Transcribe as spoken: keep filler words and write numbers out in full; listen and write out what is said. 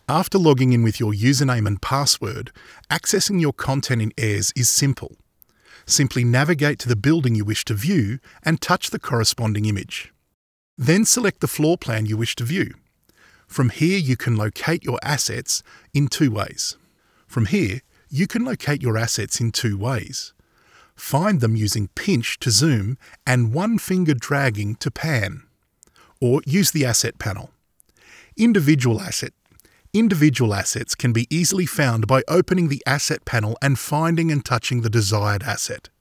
After logging in with your username and password, accessing your content in Ayres is simple. Simply navigate to the building you wish to view and touch the corresponding image. Then select the floor plan you wish to view. From here you can locate your assets in two ways. From here, you can locate your assets in two ways. Find them using pinch to zoom and one finger dragging to pan. Or use the asset panel. Individual asset. Individual assets can be easily found by opening the asset panel and finding and touching the desired asset.